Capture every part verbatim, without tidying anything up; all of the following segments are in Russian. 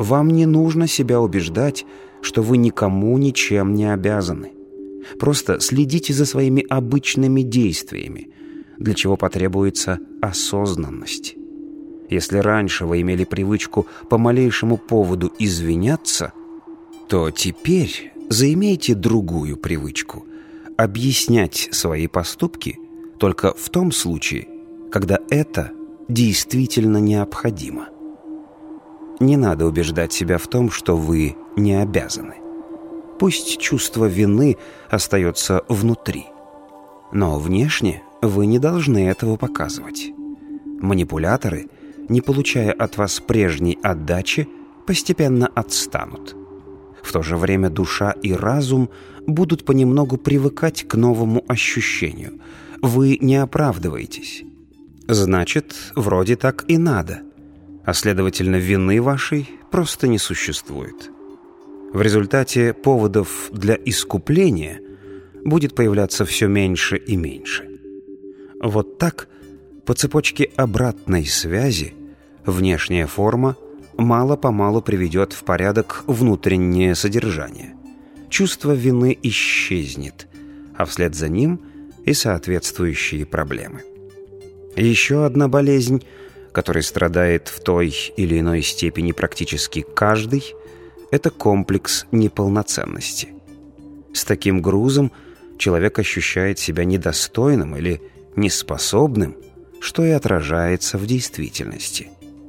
Вам не нужно себя убеждать, что вы никому ничем не обязаны. Просто следите за своими обычными действиями, для чего потребуется осознанность. Если раньше вы имели привычку по малейшему поводу извиняться, то теперь заимейте другую привычку – объяснять свои поступки только в том случае, когда это действительно необходимо. Не надо убеждать себя в том, что вы не обязаны. Пусть чувство вины остается внутри, но внешне вы не должны этого показывать. Манипуляторы, не получая от вас прежней отдачи, постепенно отстанут. В то же время душа и разум будут понемногу привыкать к новому ощущению. Вы не оправдываетесь. Значит, вроде так и надо. А следовательно, вины вашей просто не существует. В результате поводов для искупления будет появляться все меньше и меньше. Вот так, по цепочке обратной связи, внешняя форма мало-помалу приведет в порядок внутреннее содержание. Чувство вины исчезнет, а вслед за ним и соответствующие проблемы. Еще одна болезнь, которой страдает в той или иной степени практически каждый, это комплекс неполноценности. С таким грузом человек ощущает себя недостойным или неспособным, что и отражается в действительности.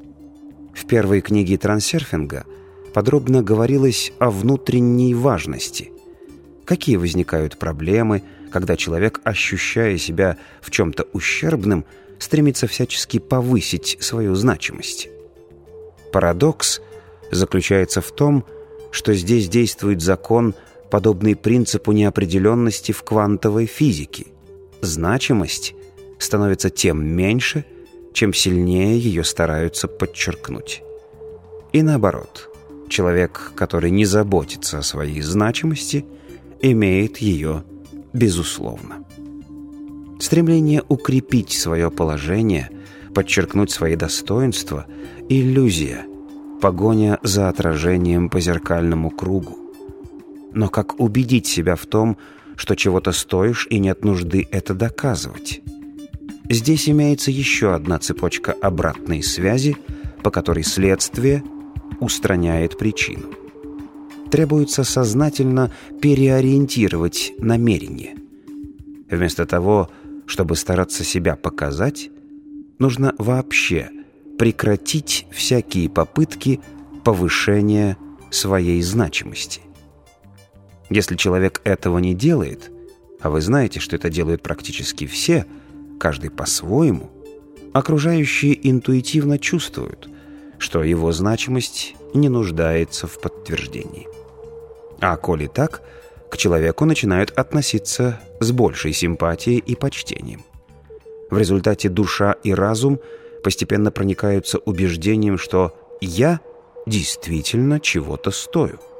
В первой книге трансерфинга подробно говорилось о внутренней важности. Какие возникают проблемы, когда человек, ощущая себя в чем-то ущербным, стремится всячески повысить свою значимость. Парадокс заключается в том, что здесь действует закон, подобный принципу неопределенности в квантовой физике. Значимость становится тем меньше, чем сильнее ее стараются подчеркнуть. И наоборот, человек, который не заботится о своей значимости, имеет ее безусловно. Стремление укрепить свое положение, подчеркнуть свои достоинства – иллюзия, погоня за отражением по зеркальному кругу. Но как убедить себя в том, что чего-то стоишь и нет нужды это доказывать? Здесь имеется еще одна цепочка обратной связи, по которой следствие устраняет причину. Требуется сознательно переориентировать намерение. Вместо того, чтобы стараться себя показать, нужно вообще прекратить всякие попытки повышения своей значимости. Если человек этого не делает, а вы знаете, что это делают практически все, каждый по-своему, окружающие интуитивно чувствуют, что его значимость не нуждается в подтверждении. А коли так, к человеку начинают относиться с большей симпатией и почтением. В результате душа и разум постепенно проникаются убеждением, что «я» действительно чего-то стою.